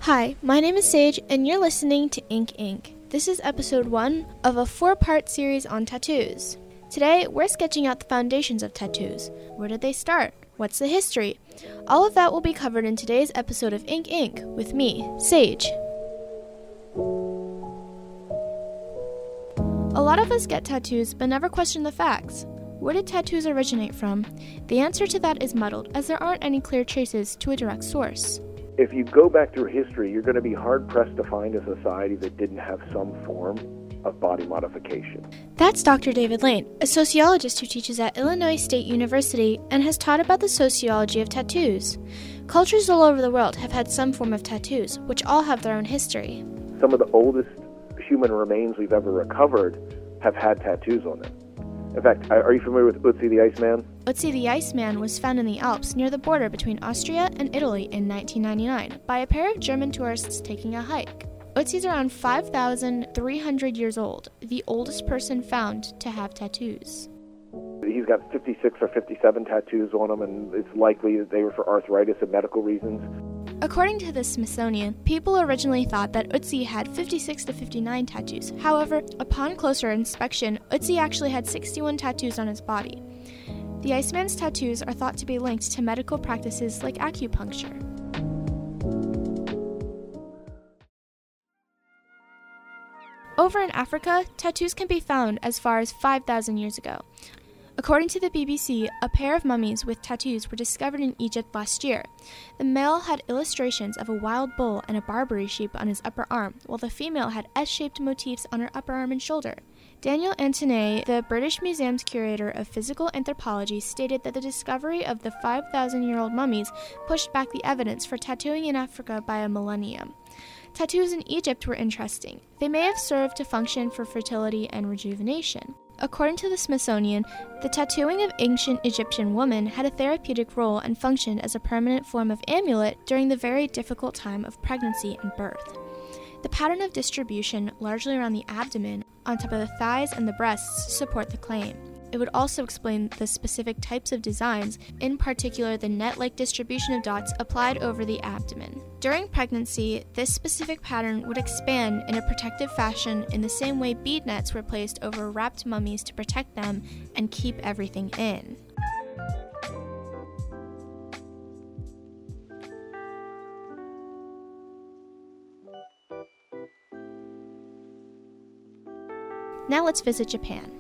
Hi, my name is Sage, and you're listening to Ink Ink. This is episode 1 of a 4-part series on tattoos. Today, we're sketching out the foundations of tattoos. Where did they start? What's the history? All of that will be covered in today's episode of Ink Ink with me, Sage. A lot of us get tattoos but never question the facts. Where did tattoos originate from? The answer to that is muddled, as there aren't any clear traces to a direct source. If you go back through history, you're going to be hard-pressed to find a society that didn't have some form of body modification. That's Dr. David Lane, a sociologist who teaches at Illinois State University and has taught about the sociology of tattoos. Cultures all over the world have had some form of tattoos, which all have their own history. Some of the oldest human remains we've ever recovered have had tattoos on them. In fact, are you familiar with Ötzi the Iceman? Ötzi the Iceman was found in the Alps near the border between Austria and Italy in 1999 by a pair of German tourists taking a hike. Ötzi's around 5,300 years old, the oldest person found to have tattoos. He's got 56 or 57 tattoos on him, and it's likely that they were for arthritis and medical reasons. According to the Smithsonian, people originally thought that Ötzi had 56 to 59 tattoos. However, upon closer inspection, Ötzi actually had 61 tattoos on his body. The Iceman's tattoos are thought to be linked to medical practices like acupuncture. Over in Africa, tattoos can be found as far as 5,000 years ago. According to the BBC, a pair of mummies with tattoos were discovered in Egypt last year. The male had illustrations of a wild bull and a Barbary sheep on his upper arm, while the female had S-shaped motifs on her upper arm and shoulder. Daniel Antonet, the British Museum's curator of physical anthropology, stated that the discovery of the 5,000-year-old mummies pushed back the evidence for tattooing in Africa by a millennium. Tattoos in Egypt were interesting. They may have served to function for fertility and rejuvenation. According to the Smithsonian, the tattooing of ancient Egyptian women had a therapeutic role and functioned as a permanent form of amulet during the very difficult time of pregnancy and birth. The pattern of distribution, largely around the abdomen, on top of the thighs and the breasts, support the claim. It would also explain the specific types of designs, in particular the net-like distribution of dots applied over the abdomen. During pregnancy, this specific pattern would expand in a protective fashion in the same way bead nets were placed over wrapped mummies to protect them and keep everything in. Now let's visit Japan.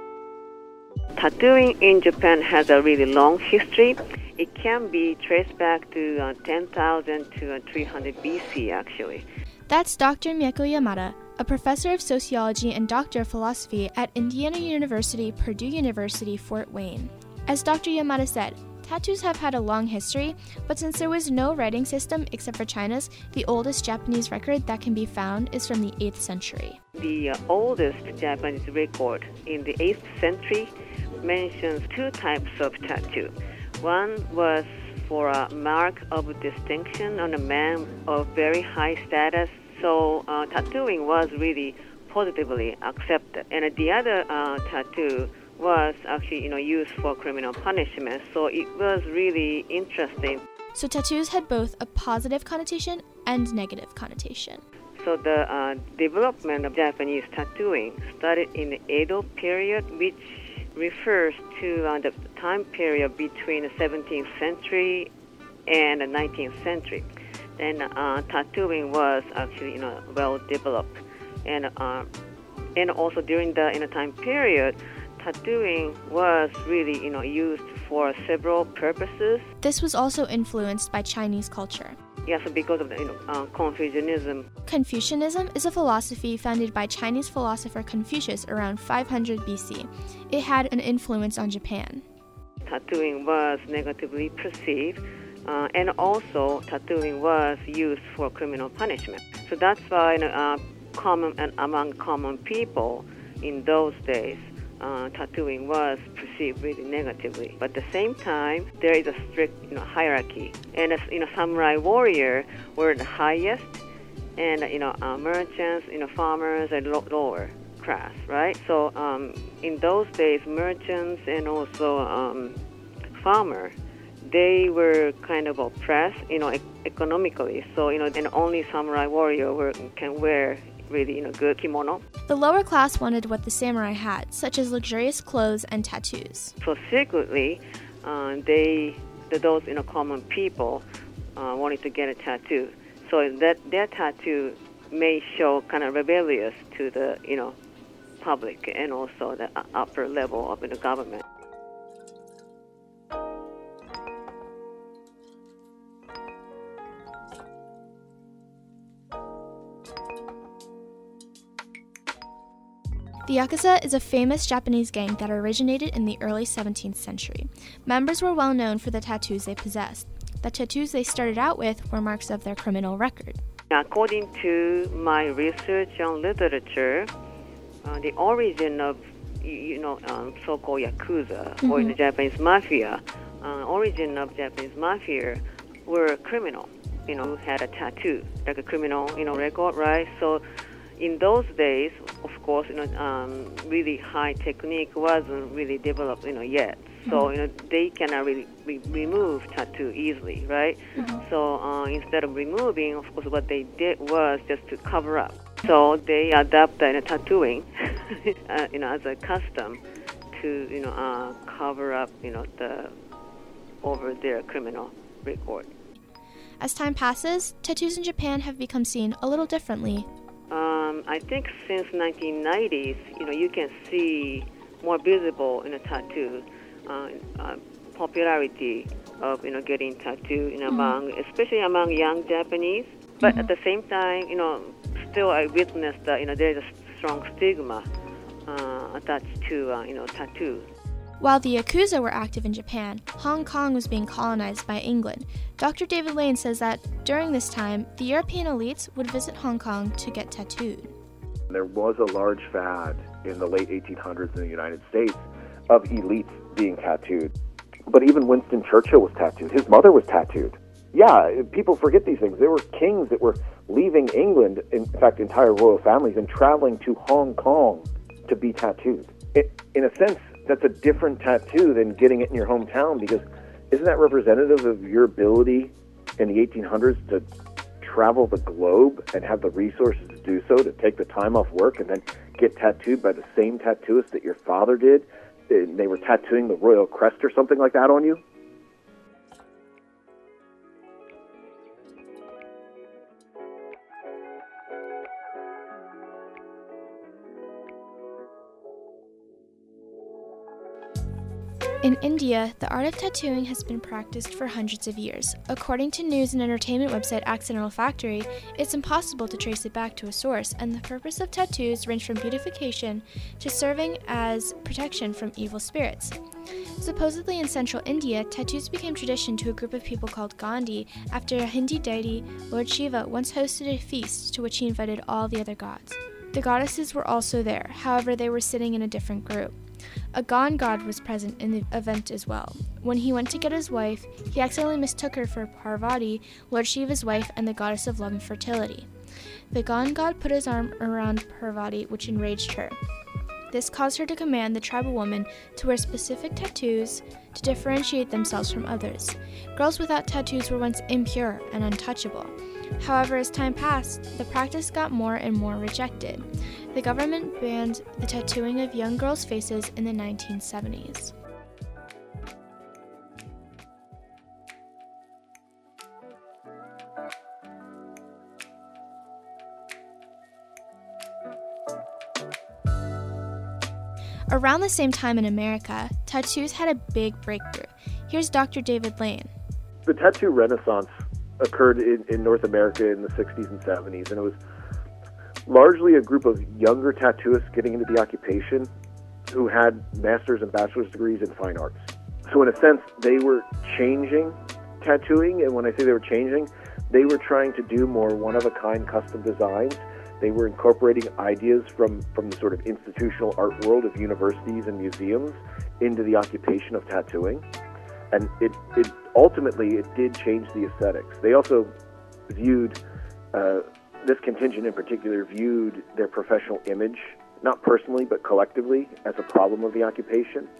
Tattooing in Japan has a really long history. It can be traced back to 10,000 to 300 BC, actually. That's Dr. Mieko Yamada, a professor of sociology and doctor of philosophy at Indiana University, Purdue University, Fort Wayne. As Dr. Yamada said, tattoos have had a long history, but since there was no writing system except for China's, the oldest Japanese record that can be found is from the 8th century. The oldest Japanese record in the 8th century mentions 2 types of tattoo. One was for a mark of distinction on a man of very high status, so tattooing was really positively accepted. And the other tattoo was actually used for criminal punishment, so it was really interesting. So tattoos had both a positive connotation and negative connotation. So the development of Japanese tattooing started in the Edo period, which refers to the time period between the 17th century and the 19th century. Then tattooing was actually well developed, and also during the time period, tattooing was really used for several purposes. This was also influenced by Chinese culture. Yes, because of the Confucianism. Confucianism is a philosophy founded by Chinese philosopher Confucius around 500 BC. It had an influence on Japan. Tattooing was negatively perceived, and also tattooing was used for criminal punishment. So that's why among common people in those days, tattooing was perceived really negatively. But at the same time, there is a strict hierarchy. And samurai warrior were the highest, and merchants, farmers are lower class, right? So in those days, merchants and also farmer, they were kind of oppressed, economically. So, and only samurai warrior can wear really, good kimono. The lower class wanted what the samurai had, such as luxurious clothes and tattoos. So secretly, those common people wanted to get a tattoo. So that their tattoo may show kind of rebellious to the public and also the upper level of the government. The Yakuza is a famous Japanese gang that originated in the early 17th century. Members were well known for the tattoos they possessed. The tattoos they started out with were marks of their criminal record. According to my research on literature, the origin of so-called Yakuza or the Japanese mafia, origin of Japanese mafia were criminal, who had a tattoo, like a criminal, record, right? So in those days, of course, really high technique wasn't really developed, yet. So, they cannot really remove tattoo easily, right? So instead of removing, of course, what they did was just to cover up. So they adapted tattooing, as a custom to cover up, the over their criminal record. As time passes, tattoos in Japan have become seen a little differently. I think since 1990s, you can see more visible tattoo popularity of getting tattoo especially among young Japanese. But at the same time, still I witnessed that there's a strong stigma attached to tattoo. While the Yakuza were active in Japan, Hong Kong was being colonized by England. Dr. David Lane says that during this time, the European elites would visit Hong Kong to get tattooed. There was a large fad in the late 1800s in the United States of elites being tattooed. But even Winston Churchill was tattooed. His mother was tattooed. Yeah, people forget these things. There were kings that were leaving England, in fact, entire royal families, and traveling to Hong Kong to be tattooed. In a sense, that's a different tattoo than getting it in your hometown, because isn't that representative of your ability in the 1800s to travel the globe and have the resources to do so, to take the time off work and then get tattooed by the same tattooist that your father did? And they were tattooing the royal crest or something like that on you? In India, the art of tattooing has been practiced for hundreds of years. According to news and entertainment website Accidental Factory, it's impossible to trace it back to a source, and the purpose of tattoos range from beautification to serving as protection from evil spirits. Supposedly in central India, tattoos became tradition to a group of people called Gandhi after a Hindu deity, Lord Shiva, once hosted a feast to which he invited all the other gods. The goddesses were also there, however they were sitting in a different group. A Gone god was present in the event as well. When he went to get his wife, he accidentally mistook her for Parvati, Lord Shiva's wife and the goddess of love and fertility. The Gone god put his arm around Parvati, which enraged her. This caused her to command the tribal woman to wear specific tattoos to differentiate themselves from others. Girls without tattoos were once impure and untouchable. However, as time passed, the practice got more and more rejected. The government banned the tattooing of young girls' faces in the 1970s. Around the same time in America, tattoos had a big breakthrough. Here's Dr. David Lane. The tattoo renaissance occurred in North America in the 60s and 70s, and it was largely a group of younger tattooists getting into the occupation who had master's and bachelor's degrees in fine arts. So in a sense, they were changing tattooing, and when I say they were changing, they were trying to do more one-of-a-kind custom designs. They were incorporating ideas from the sort of institutional art world of universities and museums into the occupation of tattooing. And it ultimately did change the aesthetics. They also viewed, this contingent in particular, viewed their professional image, not personally but collectively, as a problem of the occupation.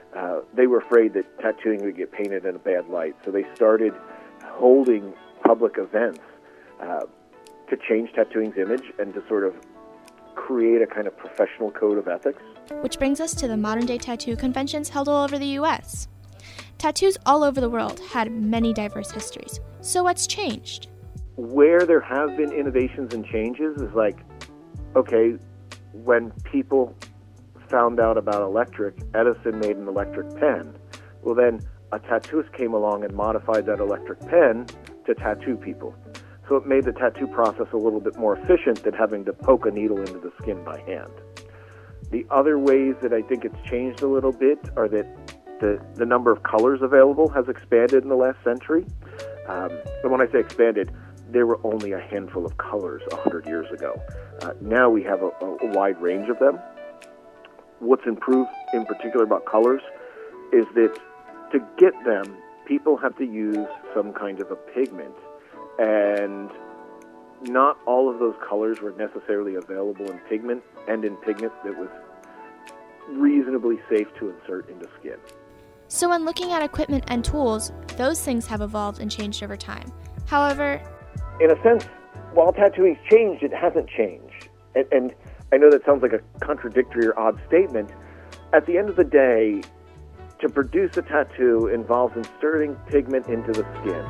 they were afraid that tattooing would get painted in a bad light. So they started holding public events to change tattooing's image and to sort of create a kind of professional code of ethics. Which brings us to the modern-day tattoo conventions held all over the U.S. Tattoos all over the world had many diverse histories. So what's changed? Where there have been innovations and changes is like, okay, when people found out about electric, Edison made an electric pen. Well, then a tattooist came along and modified that electric pen to tattoo people. So it made the tattoo process a little bit more efficient than having to poke a needle into the skin by hand. The other ways that I think it's changed a little bit are that the number of colors available has expanded in the last century. And when I say expanded, there were only a handful of colors 100 years ago. Now we have a wide range of them. What's improved in particular about colors is that to get them, people have to use some kind of a pigment. And not all of those colors were necessarily available in pigment, and in pigment that was reasonably safe to insert into skin. So when looking at equipment and tools, those things have evolved and changed over time. However, in a sense, while tattooing's changed, it hasn't changed. And I know that sounds like a contradictory or odd statement. At the end of the day, to produce a tattoo involves inserting pigment into the skin.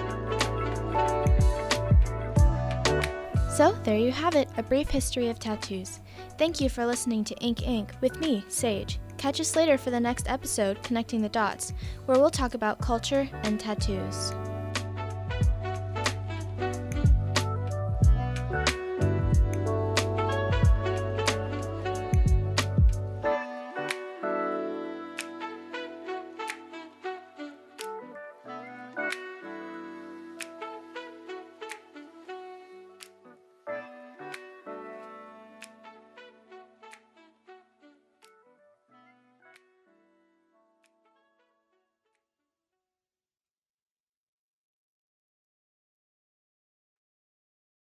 So there you have it, a brief history of tattoos. Thank you for listening to Ink Inc. with me, Sage. Catch us later for the next episode, Connecting the Dots, where we'll talk about culture and tattoos.